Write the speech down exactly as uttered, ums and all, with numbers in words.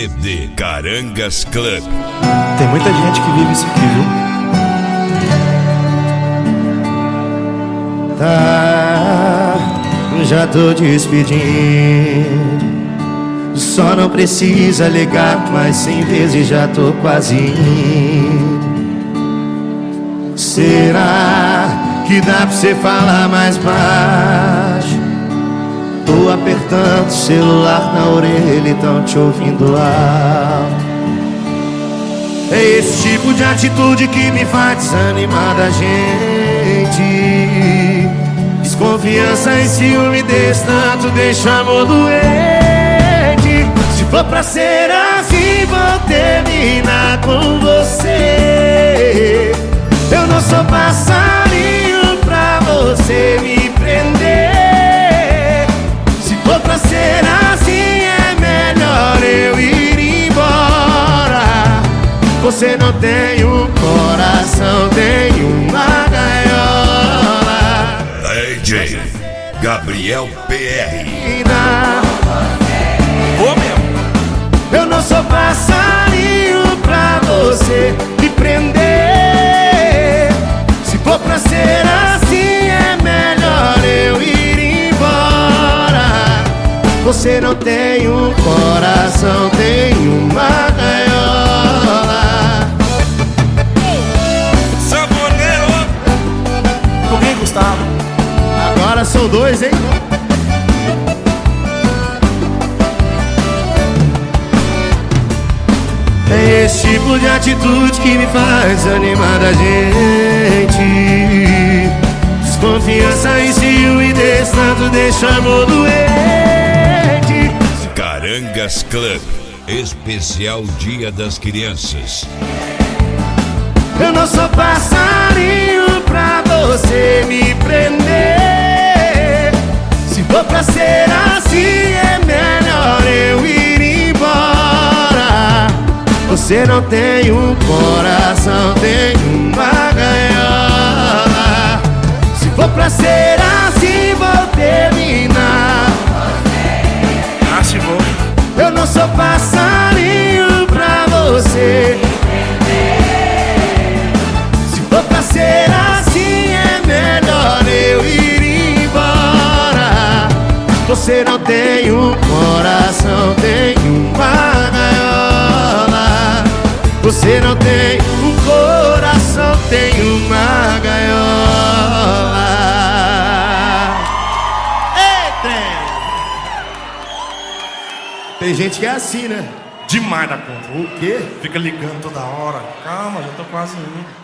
C D Carangas Club. Tem muita gente que vive isso aqui, viu? Tá, já tô despedindo. Só não precisa ligar mais cem vezes, já tô quase indo. Será que dá pra você falar mais baixo? Tô apertando o celular na orelha e tão te ouvindo alto. É esse tipo de atitude que me faz desanimar da gente. Desconfiança e ciúme desse tanto deixa amor doente. Se for pra ser assim, vou terminar com você. Eu não sou passarinho pra você me prender. Se for pra ser assim, é melhor eu ir embora. Você não tem um coração, tem uma gaiola. D J Gabriel P R. Ô meu, eu não sou passarinho pra você me prender. Se for pra ser assim, é melhor eu ir embora. Você não tem um coração, tem uma gaiola. Saboneiro! Comigo, Gustavo. Agora são dois, hein? É esse tipo de atitude que me faz animar da gente. Desconfiança e ciúme desse tanto deixa amor doente. Carangas Club, especial Dia das Crianças. Eu não sou passarinho pra você me prender. Se for pra ser assim, é melhor eu ir embora. Você não tem um coração, tem uma gaiola. Se for pra ser assim, vou terminar. Ah, se vou. Eu não sou passarinho pra você. Se for pra ser assim, é melhor eu ir embora. Você não tem um coração, tem uma gaiola. Você não tem um coração, tem uma gaiola. Ei, trem! Tem gente que é assim, né? Demais da conta. O quê? Fica ligando toda hora. Calma, já tô quase indo.